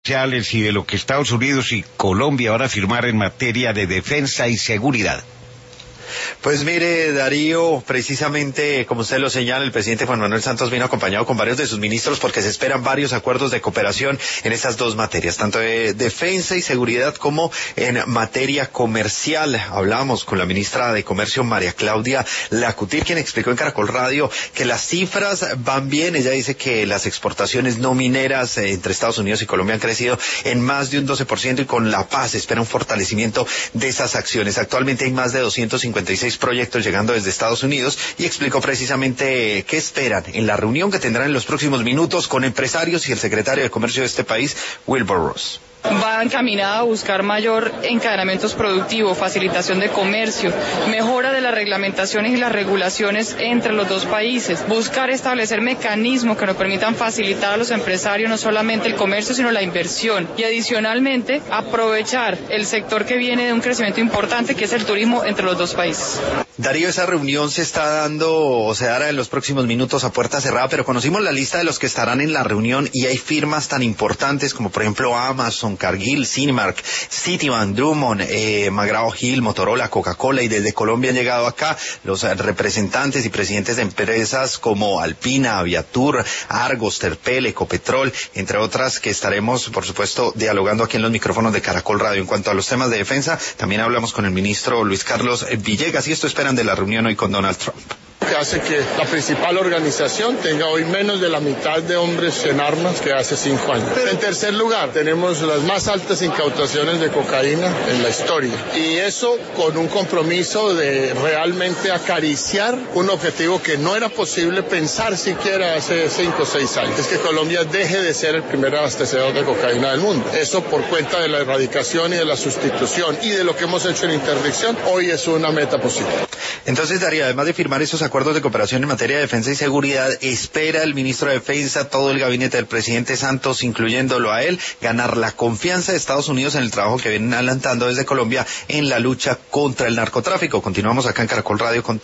y de lo que Estados Unidos y Colombia van a firmar en materia de defensa y seguridad. Pues mire, Darío, precisamente como usted lo señala, el presidente Juan Manuel Santos vino acompañado con varios de sus ministros porque se esperan varios acuerdos de cooperación en estas dos materias, tanto de defensa y seguridad como en materia comercial. Hablamos con la ministra de Comercio, María Claudia Lacutir, quien explicó en Caracol Radio que las cifras van bien. Ella dice que las exportaciones no mineras entre Estados Unidos y Colombia han crecido en más de un 12% y con la paz se espera un fortalecimiento de esas acciones. Actualmente hay más de 256 proyectos llegando desde Estados Unidos y explicó precisamente qué esperan en la reunión que tendrán en los próximos minutos con empresarios y el secretario de Comercio de este país, Wilbur Ross. Va encaminada a buscar mayor encadenamientos productivos, facilitación de comercio, mejora de las reglamentaciones y las regulaciones entre los dos países, buscar establecer mecanismos que nos permitan facilitar a los empresarios no solamente el comercio sino la inversión y adicionalmente aprovechar el sector que viene de un crecimiento importante que es el turismo entre los dos países. Darío, esa reunión se está dando o se dará en los próximos minutos a puerta cerrada, pero conocimos la lista de los que estarán en la reunión y hay firmas tan importantes como por ejemplo Amazon, Cargill, Cinemark, Citibank, Drummond, McGraw Hill, Motorola, Coca-Cola, y desde Colombia han llegado acá los representantes y presidentes de empresas como Alpina, Aviatur, Argos, Terpel, Ecopetrol, entre otras que estaremos por supuesto dialogando aquí en los micrófonos de Caracol Radio. En cuanto a los temas de defensa, también hablamos con el ministro Luis Carlos Villegas y esto esperan de la reunión hoy con Donald Trump. Que hace que la principal organización tenga hoy menos de la mitad de hombres en armas que hace 5 años. En tercer lugar, tenemos las más altas incautaciones de cocaína en la historia. Y eso con un compromiso de realmente acariciar un objetivo que no era posible pensar siquiera hace 5 o 6 años. Es que Colombia deje de ser el primer abastecedor de cocaína del mundo. Eso por cuenta de la erradicación y de la sustitución y de lo que hemos hecho en interdicción, hoy es una meta posible. Entonces, Darío, además de firmar esos acuerdos de cooperación en materia de defensa y seguridad, espera el ministro de Defensa, todo el gabinete del presidente Santos, incluyéndolo a él, ganar la confianza de Estados Unidos en el trabajo que vienen adelantando desde Colombia en la lucha contra el narcotráfico. Continuamos acá en Caracol Radio con